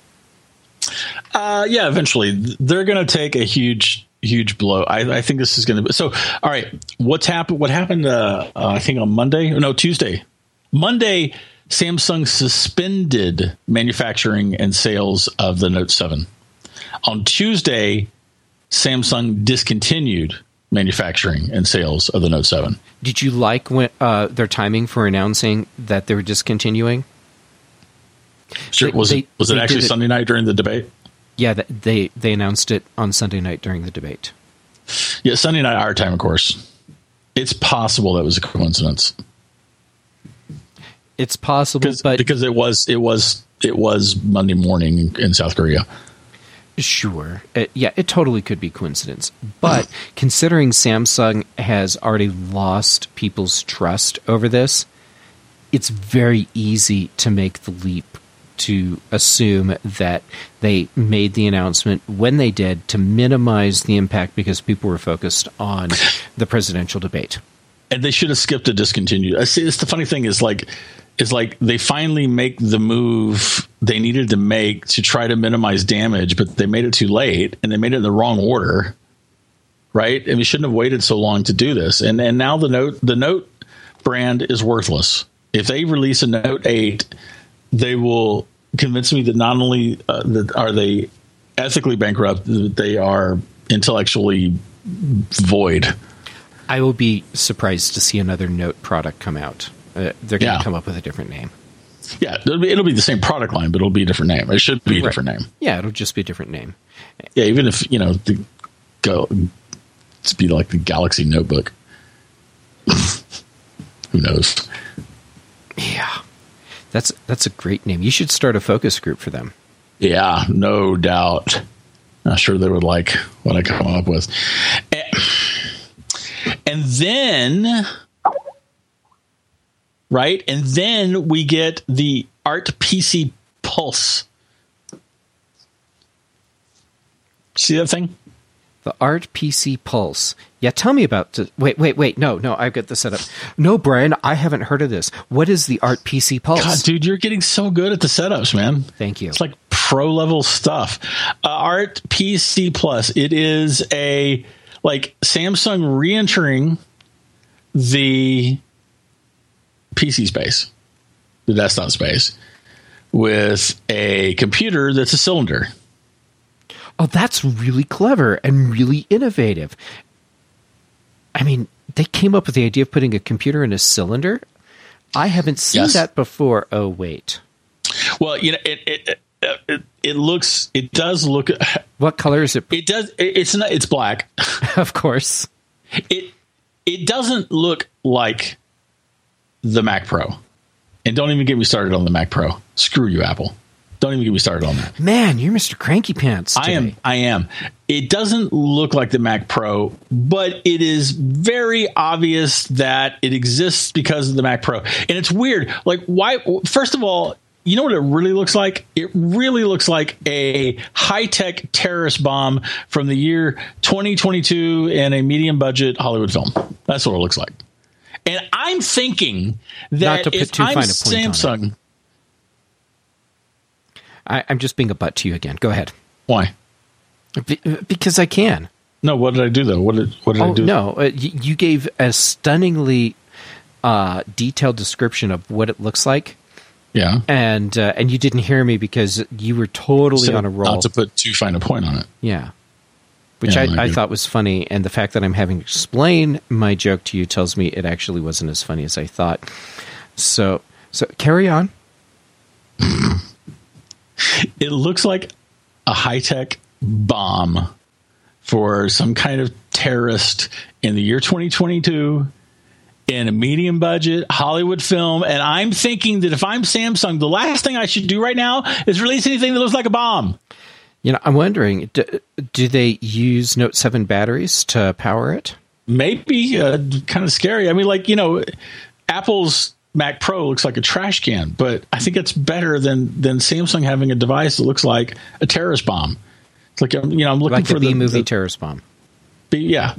Uh, yeah, eventually they're going to take a huge, huge blow. I, I think this is going to be so. All right, what's happened? What happened? Uh, uh, I think on Monday, no Tuesday, Monday. Samsung suspended manufacturing and sales of the Note seven. On Tuesday, Samsung discontinued manufacturing and sales of the Note seven. Did you like when, uh, their timing for announcing that they were discontinuing? Sure. They, was they, it, was it actually it, Sunday night during the debate? Yeah, they, they announced it on Sunday night during the debate. Yeah, Sunday night our time, of course. It's possible that was a coincidence. It's possible, but because it was it was it was Monday morning in South Korea. Sure, it, yeah, it totally could be coincidence. But considering Samsung has already lost people's trust over this, it's very easy to make the leap to assume that they made the announcement when they did to minimize the impact because people were focused on the presidential debate. And they should have skipped a discontinued. I see. It's the funny thing is like. Is like they finally make the move they needed to make to try to minimize damage, but they made it too late and they made it in the wrong order, right? And we shouldn't have waited so long to do this. And and now the Note the Note brand is worthless. If they release a Note eight, they will convince me that not only uh, that are they ethically bankrupt, that they are intellectually void. I will be surprised to see another Note product come out. Uh, they're going to yeah. come up with a different name. Yeah, it'll be, it'll be the same product line, but it'll be a different name. It should be a right. different name. Yeah, it'll just be a different name. Yeah, even if, you know, the, go to be like the Galaxy Notebook. Who knows? Yeah, that's that's a great name. You should start a focus group for them. Yeah, no doubt. I'm sure they would like what I come up with. And, and then... Right. And then we get the Art P C Pulse. See that thing? The Art P C Pulse. Yeah, tell me about it. Wait, wait, wait. No, no, I've got the setup. No, Brian, I haven't heard of this. What is the Art P C Pulse? God, dude, you're getting so good at the setups, man. Thank you. It's like pro level stuff. Uh, Art P C Plus. It is a like Samsung re-entering the P C space, the desktop space, with a computer that's a cylinder. Oh, that's really clever and really innovative. I mean, they came up with the idea of putting a computer in a cylinder. I haven't seen Yes. that before. Oh, wait. Well, you know, it it, it it looks, it does look, What color is it? it does, it, it's not, it's black. Of course. It it doesn't look like the Mac Pro. And don't even get me started on the Mac Pro. Screw you, Apple. Don't even get me started on that. Man, you're Mister Cranky Pants today. I am. I am. It doesn't look like the Mac Pro, but it is very obvious that it exists because of the Mac Pro. And it's weird. Like, why? First of all, you know what it really looks like? It really looks like a high-tech terrorist bomb from the year twenty twenty-two in a medium-budget Hollywood film. That's what it looks like. And I'm thinking that Not to put if too I'm fine a point on Samsung, I, I'm just being a butt to you again. Go ahead. why? Be, because I can. No, what did I do though? What did what did Oh, I do? no. Uh, you, you gave a stunningly uh, detailed description of what it looks like. Yeah. And uh, and you didn't hear me because you were totally So on a roll. Not to put too fine a point on it. Yeah. Which Yeah, I, I I agree. thought was funny. And the fact that I'm having to explain my joke to you tells me it actually wasn't as funny as I thought. So, so carry on. It looks like a high-tech bomb for some kind of terrorist in the year twenty twenty-two in a medium budget Hollywood film. And I'm thinking that if I'm Samsung, the last thing I should do right now is release anything that looks like a bomb. You know, I'm wondering, do, do they use Note seven batteries to power it? Maybe uh, kind of scary. I mean, like, you know, Apple's Mac Pro looks like a trash can, but I think it's better than than Samsung having a device that looks like a terrorist bomb. It's like, um, you know, I'm looking Like for a the B-movie the- terrorist bomb. B- yeah,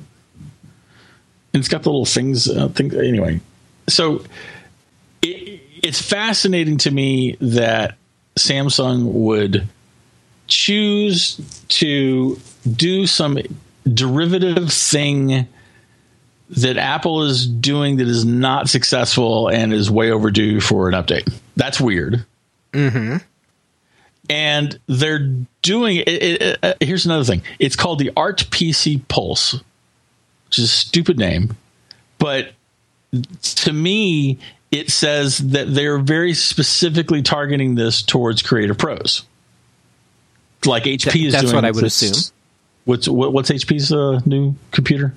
and it's got the little things. Uh, thing, anyway, so it, it's fascinating to me that Samsung would choose to do some derivative thing that Apple is doing that is not successful and is way overdue for an update. That's weird. Mm-hmm. And they're doing it, it, it, uh, here's another thing. It's called the Art P C Pulse, which is a stupid name, but to me, it says that they're very specifically targeting this towards creative pros, like H P Th- is that's doing. what I would this- assume. What's what, what's H P's uh, new computer?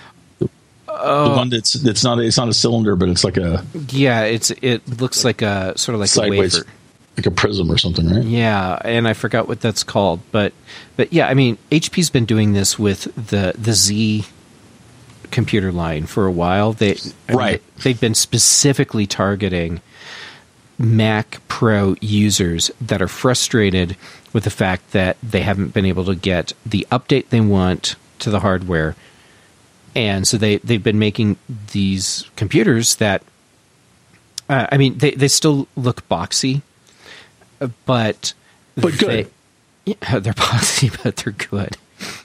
Oh, The one that's that's not it's not a cylinder, but it's like a yeah, it's it looks like a sort of like sideways, a wafer. like a prism or something, right? Yeah, and I forgot what that's called, but but yeah, I mean, H P's been doing this with the the Z computer line for a while. They I mean, Right. they've been specifically targeting Mac Pro users that are frustrated with the fact that they haven't been able to get the update they want to the hardware. And so they, they've been making these computers that, uh, I mean, they, they still look boxy, uh, but... But good. They, yeah, they're boxy, but they're good.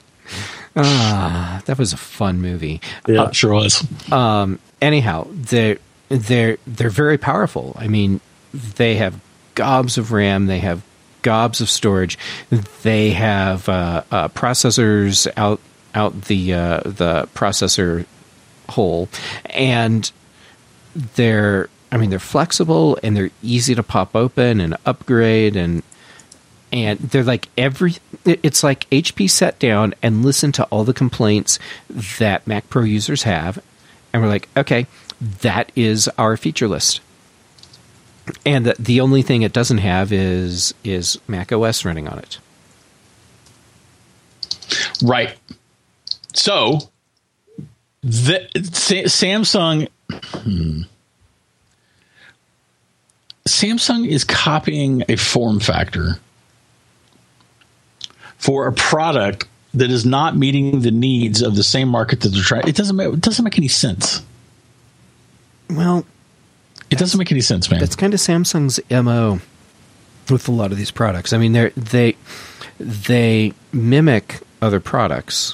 Ah, that was a fun movie. Yeah, Uh, sure was. um, anyhow, they're they're they're very powerful. I mean, they have gobs of RAM. They have gobs of storage. They have uh, uh, processors out out the uh, the processor hole, and they're I mean they're flexible and they're easy to pop open and upgrade and. And they're like every. It's like H P sat down and listened to all the complaints that Mac Pro users have, and we're like, okay, that is our feature list. And the, the only thing it doesn't have is is Mac O S running on it. Right. So, the Sa- Samsung, hmm. Samsung is copying a form factor for a product that is not meeting the needs of the same market that they're trying. It doesn't make, it doesn't make any sense. Well, It doesn't make any sense, man. that's kind of Samsung's M O with a lot of these products. I mean, they they they mimic other products,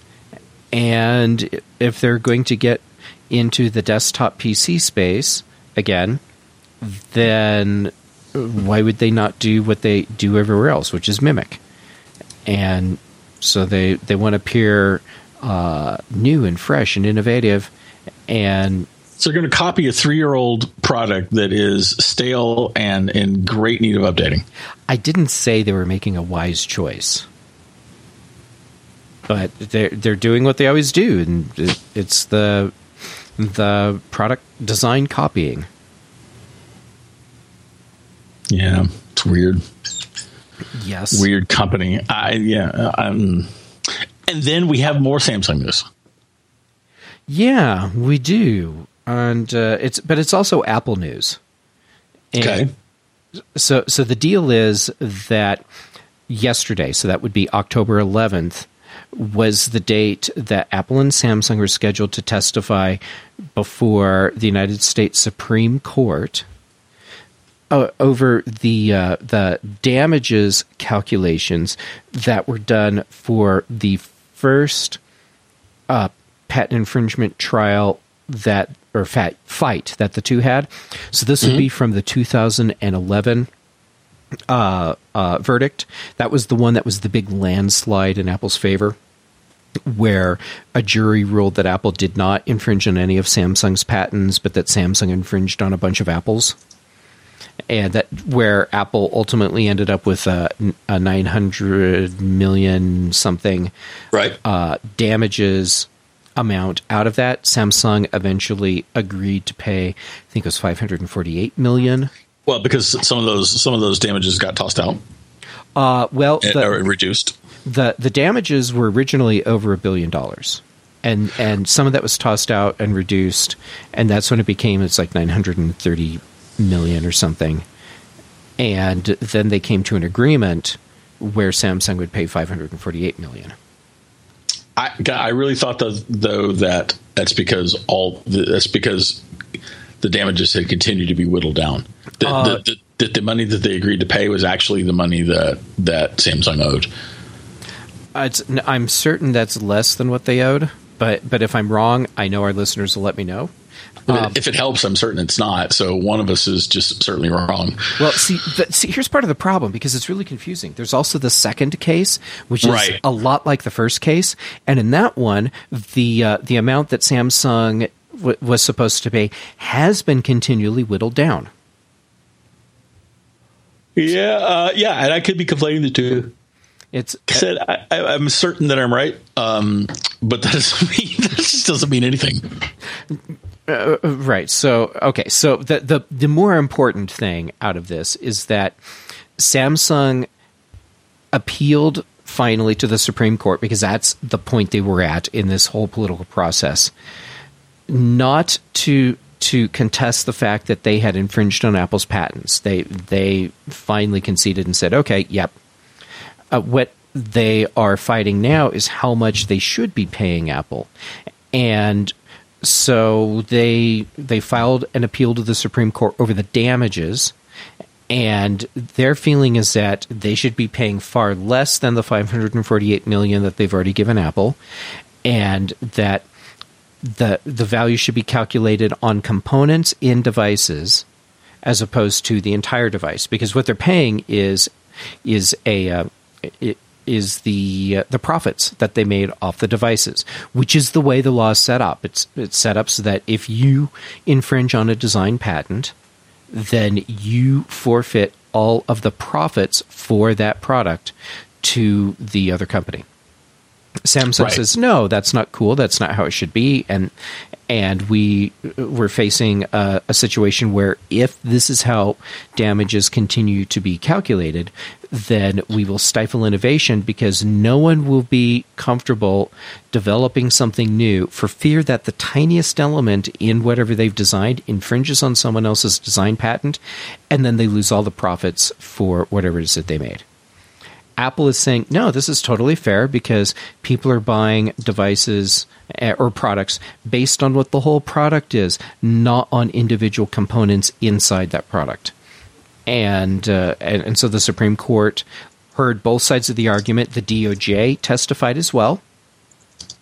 and if they're going to get into the desktop P C space, again, then why would they not do what they do everywhere else, which is mimic? And so they they want to appear uh, new and fresh and innovative, and so they're going to copy a three-year-old product that is stale and in great need of updating. I didn't say they were making a wise choice, but they're they're doing what they always do, and it, it's the the product design copying. Yeah, it's weird. Yes, weird company. I yeah, um, and then we have more Samsung news. Yeah, we do, and uh, it's but it's also Apple news. And okay. So so the deal is that yesterday, so that would be October eleventh, was the date that Apple and Samsung were scheduled to testify before the United States Supreme Court uh, over the uh, the damages calculations that were done for the first uh, patent infringement trial that or fat, fight that the two had. So this mm-hmm. would be from the two thousand eleven uh, uh, verdict. That was the one that was the big landslide in Apple's favor, where a jury ruled that Apple did not infringe on any of Samsung's patents, but that Samsung infringed on a bunch of Apple's. And that where Apple ultimately ended up with a, a nine hundred million something right. uh, damages amount out of that. Samsung eventually agreed to pay, I think it was five hundred forty-eight million. Well, because some of those some of those damages got tossed out. Uh, well, the, or reduced. The the damages were originally over a billion dollars, and and some of that was tossed out and reduced, and that's when it became it's like nine hundred thirty million or something, and then they came to an agreement where Samsung would pay five hundred forty-eight million. I I really thought though, though that that's because all the, that's because the damages had continued to be whittled down. That uh, the, the, the, the money that they agreed to pay was actually the money that that Samsung owed. It's, I'm certain that's less than what they owed, but but if I'm wrong, I know our listeners will let me know. Um, if it helps, I'm certain it's not. So one of us is just certainly wrong. Well, see, the, see, here's part of the problem because it's really confusing. There's also the second case, which is right. a lot like the first case, and in that one, the uh, the amount that Samsung w- was supposed to pay has been continually whittled down. Yeah, uh, yeah, and I could be conflating the two. It's I said I, I, I'm certain that I'm right, um, but that doesn't mean that just doesn't mean anything. Uh, right. So, okay. So the, the the more important thing out of this is that Samsung appealed finally to the Supreme Court because that's the point they were at in this whole political process, not to to contest the fact that they had infringed on Apple's patents. They they finally conceded and said, okay, yep. Uh, what they are fighting now is how much they should be paying Apple. And so they they filed an appeal to the Supreme Court over the damages, and their feeling is that they should be paying far less than the five hundred forty-eight million dollars that they've already given Apple, and that the the value should be calculated on components in devices as opposed to the entire device, because what they're paying is is a uh, it, is the uh, the profits that they made off the devices, which is the way the law is set up. It's it's set up so that if you infringe on a design patent, then you forfeit all of the profits for that product to the other company. Samsung right. says, no, that's not cool. That's not how it should be. And and we we're facing a, a situation where if this is how damages continue to be calculated, then we will stifle innovation because no one will be comfortable developing something new for fear that the tiniest element in whatever they've designed infringes on someone else's design patent, and then they lose all the profits for whatever it is that they made. Apple is saying, no, this is totally fair because people are buying devices or products based on what the whole product is, not on individual components inside that product. And, uh, and and so the Supreme Court heard both sides of the argument. The D O J testified as well.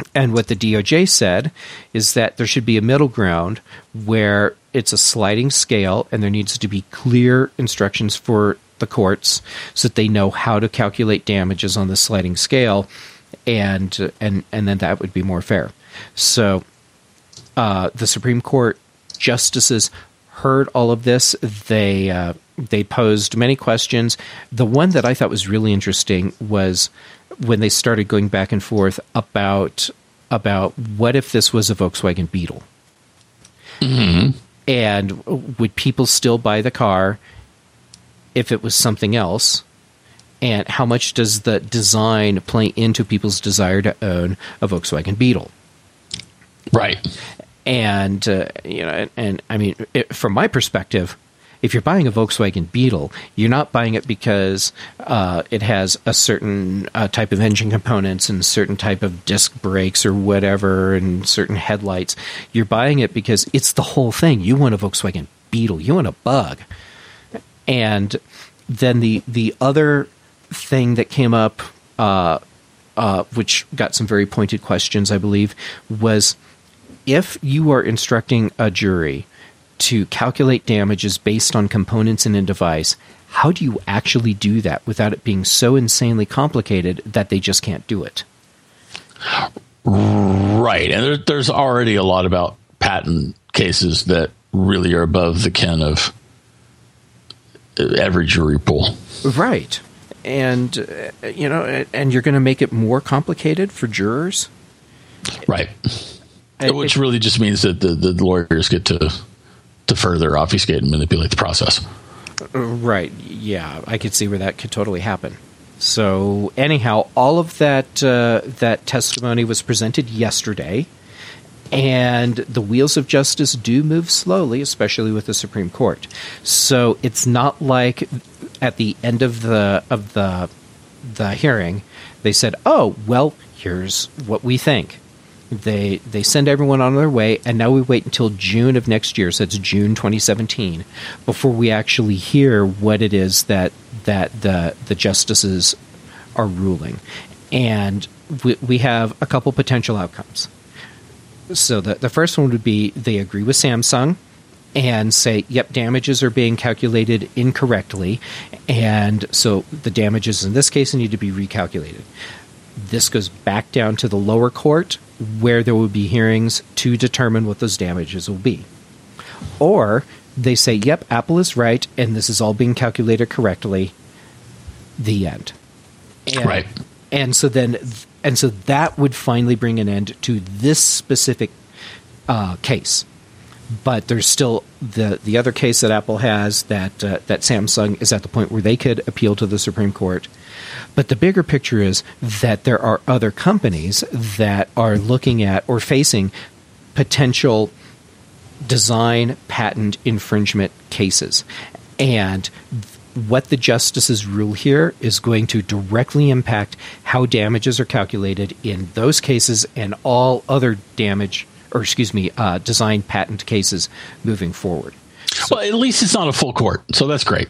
And what the D O J said is that there should be a middle ground where it's a sliding scale and there needs to be clear instructions for the courts so that they know how to calculate damages on the sliding scale, and and and then that would be more fair. So uh, the Supreme Court justices heard all of this. They uh, they posed many questions. The one that I thought was really interesting was when they started going back and forth about about what if this was a Volkswagen Beetle, mm-hmm. and would people still buy the car if it was something else? And how much does the design play into people's desire to own a Volkswagen Beetle? Right. And, uh, you know, and, and I mean, it, from my perspective, if you're buying a Volkswagen Beetle, you're not buying it because uh, it has a certain uh, type of engine components and a certain type of disc brakes or whatever and certain headlights. You're buying it because it's the whole thing. You want a Volkswagen Beetle. You want a Bug. And then the, the other thing that came up, uh, uh, which got some very pointed questions, I believe, was if you are instructing a jury to calculate damages based on components in a device, how do you actually do that without it being so insanely complicated that they just can't do it? Right. And there, there's already a lot about patent cases that really are above the ken of every jury pool. Right. And, uh, you know, and you're going to make it more complicated for jurors? Right. It, Which it, really just means that the, the lawyers get to to further obfuscate and manipulate the process. Right. Yeah, I could see where that could totally happen. So anyhow, all of that uh, that testimony was presented yesterday, and the wheels of justice do move slowly, especially with the Supreme Court. So it's not like at the end of the of the the hearing they said, "Oh, well, here's what we think." They they send everyone on their way, and now we wait until June of next year, so it's June twenty seventeen, before we actually hear what it is that that the the justices are ruling. And we, we have a couple potential outcomes. So the, the first one would be they agree with Samsung and say, yep, damages are being calculated incorrectly, and so the damages in this case need to be recalculated. This goes back down to the lower court, where there will be hearings to determine what those damages will be. Or they say, yep, Apple is right, and this is all being calculated correctly. The end. And, right. And so then, and so that would finally bring an end to this specific uh, case. But there's still the the other case that Apple has that uh, that Samsung is at the point where they could appeal to the Supreme Court. But the bigger picture is that there are other companies that are looking at or facing potential design patent infringement cases. And what the justices rule here is going to directly impact how damages are calculated in those cases and all other damage or excuse me, uh, design patent cases moving forward. So, well, at least it's not a full court, so that's great.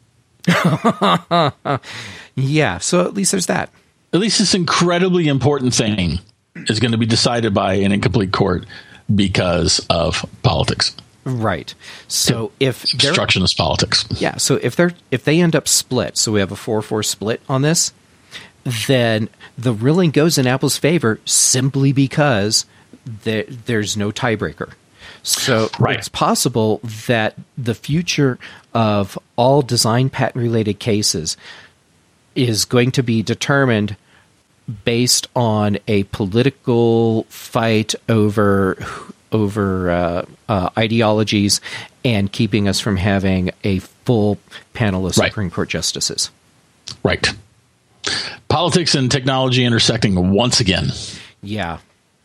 Yeah, so at least there's that. At least this incredibly important thing is going to be decided by an incomplete court because of politics. Right. So if obstructionist politics. Yeah, so if they're if they end up split, so we have a four four split on this, then the ruling goes in Apple's favor simply because There, there's no tiebreaker. So right. It's possible that the future of all design patent-related cases is going to be determined based on a political fight over over uh, uh, ideologies and keeping us from having a full panel of Supreme right. Court justices. Right. Politics and technology intersecting once again. Yeah.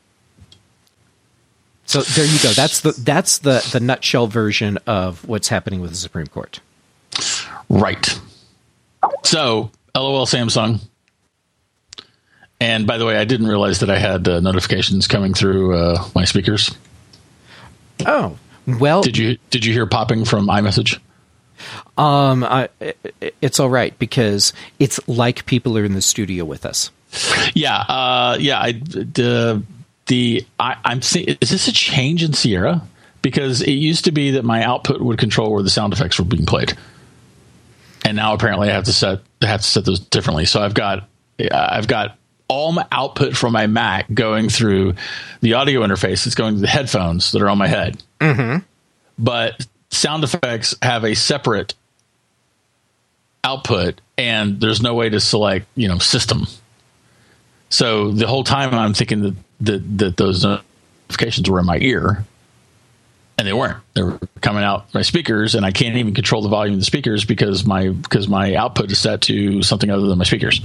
So there you go. That's the that's the, the nutshell version of what's happening with the Supreme Court. Right. So, LOL Samsung. And by the way, I didn't realize that I had uh, notifications coming through uh, my speakers. Oh, well. Did you did you hear popping from iMessage? Um, I, it's all right because it's like people are in the studio with us. Yeah, uh, yeah. I uh, the I, I'm th- is this a change in Sierra? Because it used to be that my output would control where the sound effects were being played, and now apparently I have to set I have to set those differently. So I've got I've got all my output from my Mac going through the audio interface. It's going to the headphones that are on my head, Mm-hmm. but sound effects have a separate output, and there's no way to select, you know, system. So the whole time I'm thinking that that, that those notifications were in my ear, and they weren't. They were coming out my speakers, and I can't even control the volume of the speakers because my because my output is set to something other than my speakers.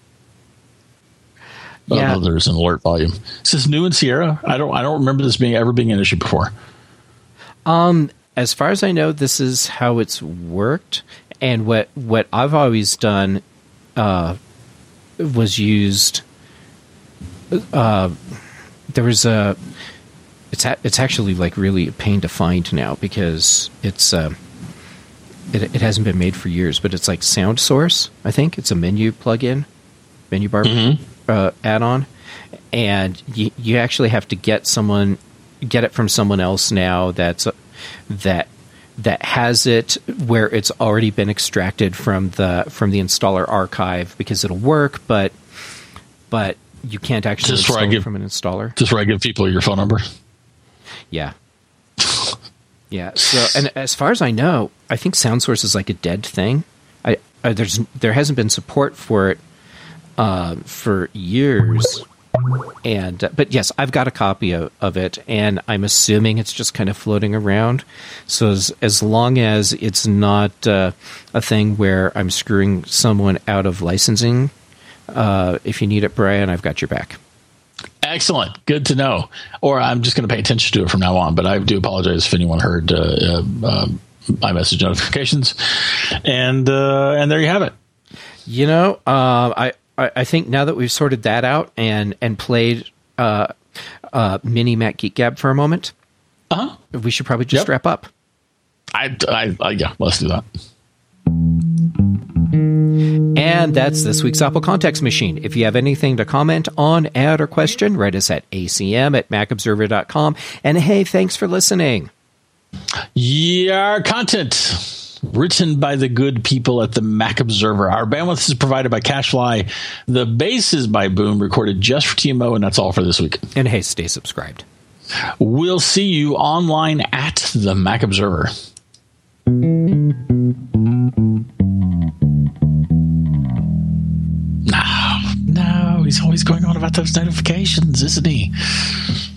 Yeah, oh, there's an alert volume. Is this new in Sierra? I don't I don't remember this being ever being an issue before. Um, as far as I know, this is how it's worked. And what what I've always done uh, was used. Uh, there was a. It's a, it's actually like really a pain to find now because it's uh, it it hasn't been made for years. But it's like Sound Source. I think it's a menu plugin, menu bar Mm-hmm. uh, add-on, and you you actually have to get someone get it from someone else now. That's uh, that. that has it where it's already been extracted from the from the installer archive because it'll work, but but you can't actually Just where install I give- it from an installer. Just where I give people your phone number. Yeah, yeah. So, and as far as I know, I think SoundSource is like a dead thing. I, I there's there hasn't been support for it uh, for years. And uh, but yes, I've got a copy of, of it, and I'm assuming it's just kind of floating around. So as, as long as it's not uh, a thing where I'm screwing someone out of licensing, uh, if you need it, Brian, I've got your back. Excellent. Good to know. Or I'm just going to pay attention to it from now on. But I do apologize if anyone heard uh, uh, uh, iMessage notifications. And uh, and there you have it. You know, uh, I. I think now that we've sorted that out and and played uh, uh, Mini Mac Geek Gab for a moment, Uh-huh. we should probably just Yep. wrap up. I, I, I, yeah, let's do that. And that's this week's Apple Context Machine. If you have anything to comment on, add, or question, write us at A C M at mac observer dot com. And hey, thanks for listening. Yeah, content written by the good people at the Mac Observer. Our bandwidth is provided by CacheFly. The bass is by Boom, recorded just for T M O, and that's all for this week. And hey, stay subscribed. We'll see you online at the Mac Observer. No, no, he's always going on about those notifications, isn't he?